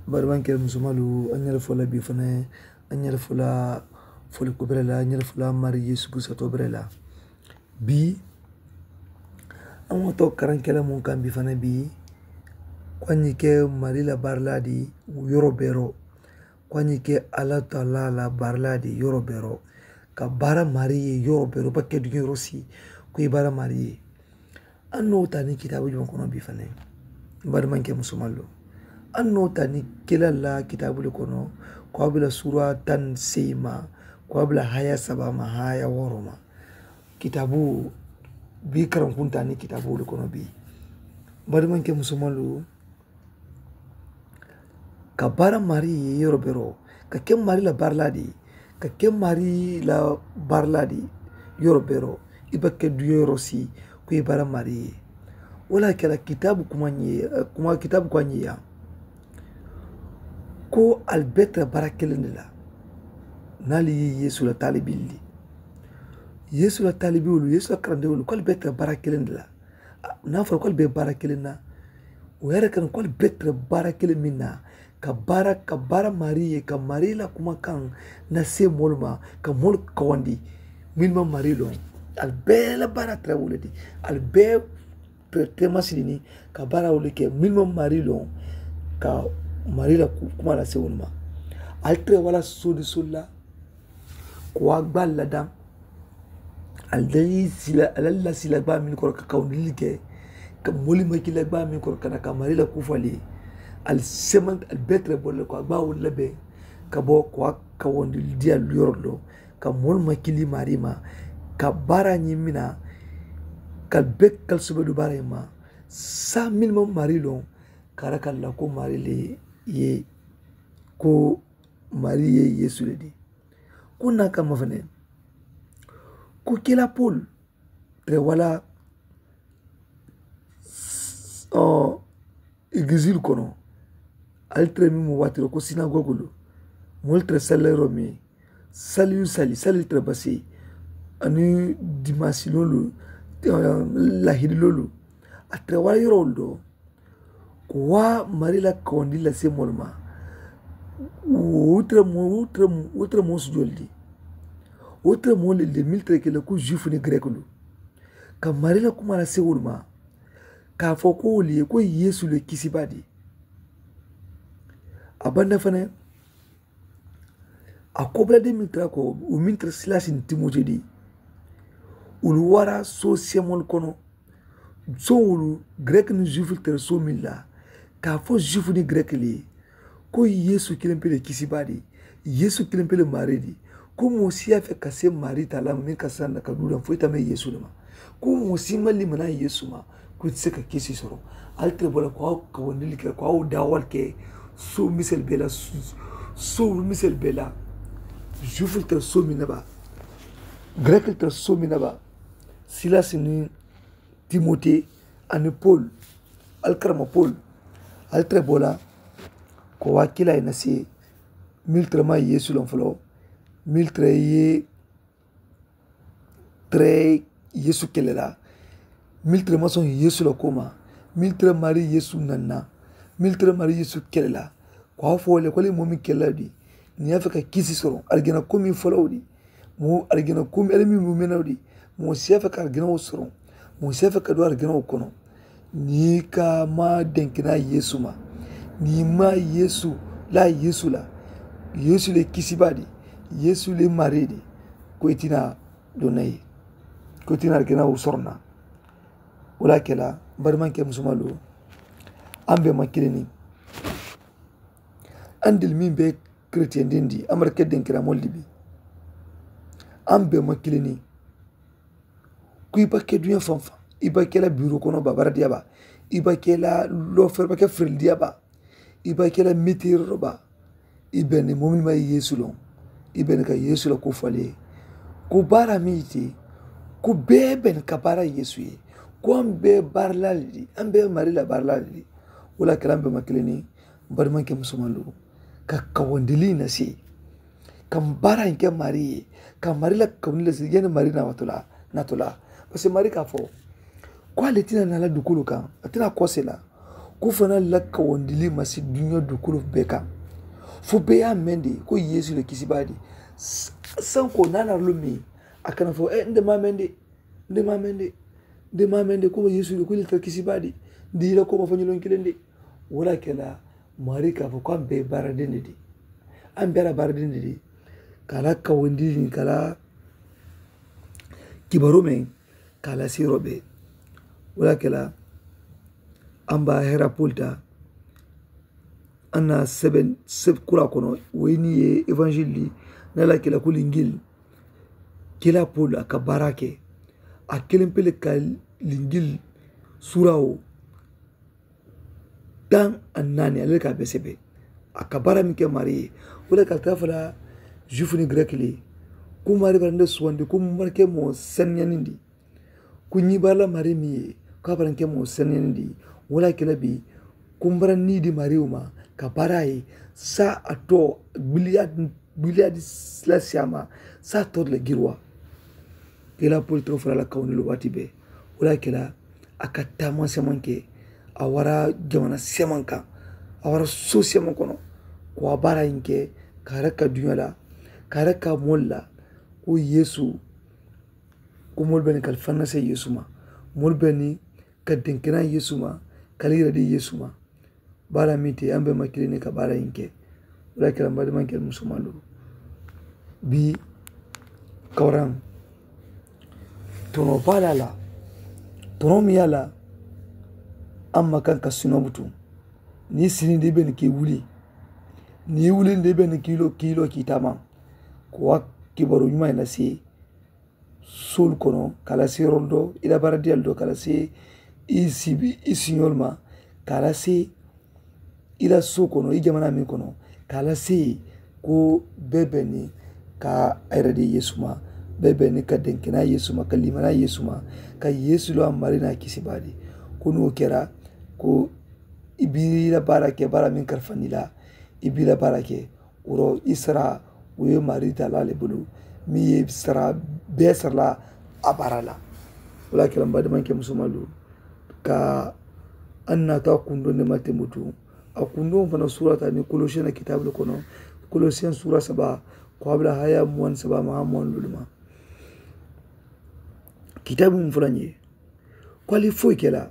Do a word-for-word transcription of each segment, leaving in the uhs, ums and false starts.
barban ke musumalu anyal fola bi fane anyal fola fola ko brela anyal fola mari yesu ku sato brela bi amoto karan kala mun kan bi fane bi kwani ke mari la barla di yoro bero kwani ke ala taala la barla di yoro bero ka bara mari yoro bero pa ke du rosi ku bara mari anno tani kitabu jom kono bi fane barban ke musumalu anno tani kila la kitabu kono ko bila sura tan sema ko bila haya saba ma haya woroma kitabu bi karam kunta ni kitabu kono bi barman ke musumalu ka bara mari yoro bero ka kem mari la barladi ka kem mari la barladi yoro bero ibake du yoro si ko bara mari wala kala kitabu kumanye kuma kitabu kwanye ya ko albetra barakelende la nali yesu la talibilli yesu la talibiwulu yesu la karandewulu ko albetra barakelende la na fara ko albe barakelena o yare kan ko albetra barakele minna ka bara ka bara mariye ka marila kuma kan na se molma ka mol kawandi minma marilo albela bara trawuledi albe pretema silini ka bara ulike minma marilo ka marila kuma la se wolma altre wala sodi sulla ko agbal ladam aldayi sila alalla sila ba min ko ka kawnilike ka moli makila ba min ko kana ka marila ku fali al semant al betre bolle ko agba wala be ka bo ko ka wondi dia yorlo ka mol makili marima ka bara nyimina ka bek kal subedu barima sa minimum marilo karakalla ko marile ye ko mariye yesu ledi kuna kama fane ko kila pol tre wala oh igizil kono altre mi mo watiro ko sinagogulo moltre salero mi saliu sali sali tre basi ani dimasi lolu la hidlolu atre wala yoroldo kwa marila kondi la se molma outre mo outre outre mo sujoldi outre mo le de miltre ke le ko juif ni grec lu ka marila kuma la se molma ka foko li ko yesu le kisibadi abanda fane akobla de miltra ko o miltre slash ni timojedi ulu wara so semol kono so ulu grec ni juif ter so milla ka fo juif ni grec li ko yesu kilempele kisibadi yesu kilempele maridi ko mosi afa kase marita la min kasanda ka dudan fo itame yesu lama ko mosi mali mana yesu ma ko tseka kisi soro altre bola ko ko wonili ke ko dawal ke so misel bela so misel bela juif ter so minaba grec ter so minaba silas ni timothée ani paul alkarma paul altre bola ko wakila inasi miltre ma yesu lonflo miltre ye tre yesu kelela miltre ma son yesu lo koma miltre mari yesu nanna miltre mari yesu kelela ko fole ko le momi keladi ni afaka kisi soro algena komi folawdi mo algena komi elmi mo menawdi mo sefaka algena soro mo sefaka do algena kono ni ka ma denkina yesu ma ni ma yesu la yesu la yesu le kisibadi yesu le maridi ko itina donay ko itina gena usorna wala kala barman ke musumalu ambe makilini andil min be chrétien dindi amarke denkira moldibi ambe makilini ku ibake dunya fanfa ibake la bureau kono babara diaba ibake la lofer bake frel diaba ibake la mitir roba ibene momin ma yesu lon ibene ka yesu la ko fale ko bara miti ko beben ka bara yesu ye ko ambe barlaldi ambe marila barlaldi wala kalambe makilini barman ke musumalu ka kawandili na si kam bara nke mari ka marila kawnila si yene marina watula natula parce mari ka fo kwa letina na la dukulu kan atina kosela ko fana lakka wondili masi dunya dukulu beka fo be ya mende ko Yesu le kisibadi sanko nana lumi akana fo eh nde mamende nde mamende nde mamende ko Yesu le ko le kisibadi dira ko mafanyo lonkilende wala kala marika fo ko be baradende di an bera baradende di kala ka wondili kala kibarume kala sirobe wala kala amba hera pulta ana seven seb kura kono wini ye evangeli nala kila kulingil kila pul akabarake akelimpele ka lingil surao dan anani aleka besebe akabara mike mari wala kaltafala jufuni grekli kumari barande suwande kummarke mo senyanindi kunyibala mari mi kabaranke mo senyanindi wala kila bi kumbara nidi mariuma kabarai sa ato biliad biliad la siama sa tod le girwa kila pol trofra la kawni lo watibe wala kila akatama semanke awara jamana semanka awara so semankono ko bara inke karaka dunyala karaka molla ko Yesu ko molbeni kal fanna se Yesuma molbeni kadenkena Yesuma kalira di Yesuma bara miti ambe makilini ka bara inke wala kila mbadi mankel musumalu bi kawram tono balala tono miyala amma kan kasino butu ni sini de ben ki wuli ni wuli de ben kilo kilo kitama ko kibaru nyuma ina si sul kono kala si rondo ila baradi aldo kala si isibi isinyolma kala si ila so kono i jamana mi kono kala si ko bebeni ka ayradi Yesuma bebeni ka denkina Yesuma ka limana Yesuma ka Yesu lo amarina kisibadi kuno kera ko ibira barake bara min karfanila ibira barake uro isra uye marita la le bulu mi isra besarla abarala wala kala mbadi manke musumalu ka anna ta kundo ne mate mutu akundo fana surata ni Colossiens kitabu kono Colossiens sura saba qabla haya muan saba ma muan lulma kitabu mfulanye kwali foi kela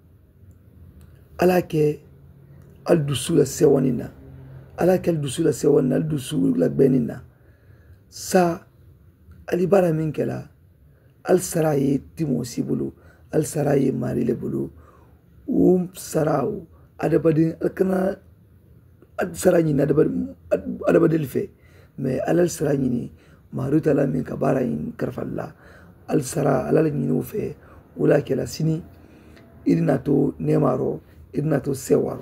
alake al dusula sewanina alake al dusula sewanina al dusula benina sa alibara min kela al saraye timosi bulu al saraye marile bulu um sarau adabadin alkana ad sarani na adabadil fe me alal sarani ni maruta la min kabara in karfalla al sara alal ni fe wala kala sini idnato nemaro idnato sewaro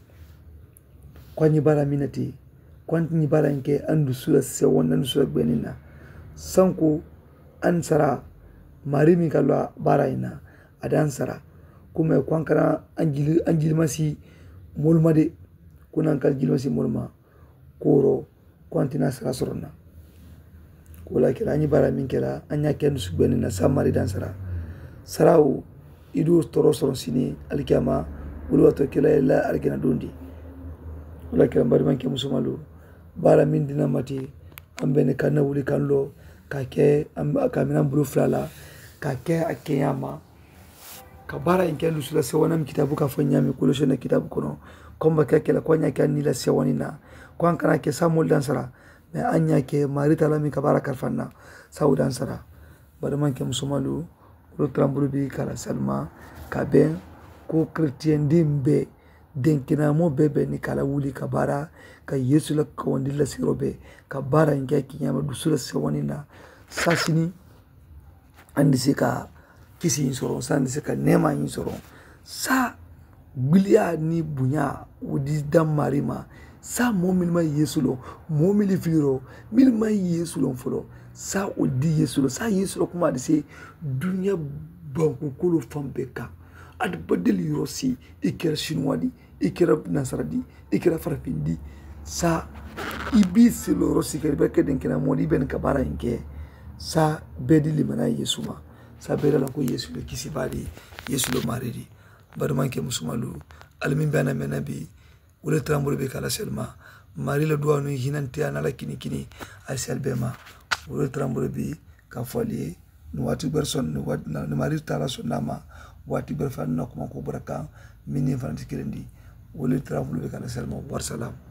kwani bara minati kwani bara nke andu sura sewon nan sura benina sanko ansara marimi kalwa bara ina adan sara kuma kwankara anjil anjilmasi molmade kunan kal jilmasi molma koro kwantina sara sorona wala kila anyi bara min kala anya kendu subeni samari dan sara sarau idu toro soron sini alkiyama wala to kila la alkina dondi wala kila mbari manke musumalu bara min dinamati ambene kana wuli kanlo kake amba kamina bulu flala kake akiyama kabara inkelu sula sewana kitabu kafanya mi Colossiens kitabu kono komba kake la kwanya kani la sewanina kwan kana ke Samuel dansara me anya ke marita la mi kabara karfanna sau dansara badaman ke musumalu ro trambulu bi kala salma kaben ko chrétien dimbe denkina mo bebe ni kala wuli kabara ka Yesu la kawandila sirobe kabara inge kinyama dusula sewanina sasini andisika kisi insoro sa andisika nema insoro sa bilia ni bunya udi dam marima sa momilma Yesu lo momili filiro milma Yesu lo folo sa udi Yesu lo sa Yesu lo kuma dise dunya banku kolo fambeka ad badeli rosi ikera shinwadi ikera nasaradi ikera farfindi sa ibisi lo rosi keribeke denkena modi ben kabara inke sa bedili mana Yesu ma sa bedala ko Yesu le kisibadi Yesu lo maridi badumanke musumalu alimin bana menabi wala trambole be kala selma mari la doa no hinante anala kini kini al selbema wala trambole bi ka folie no wati person no wat no mari tala sonama wati berfan no ko baraka mini fanti kirendi wala trambole be kala selma war salam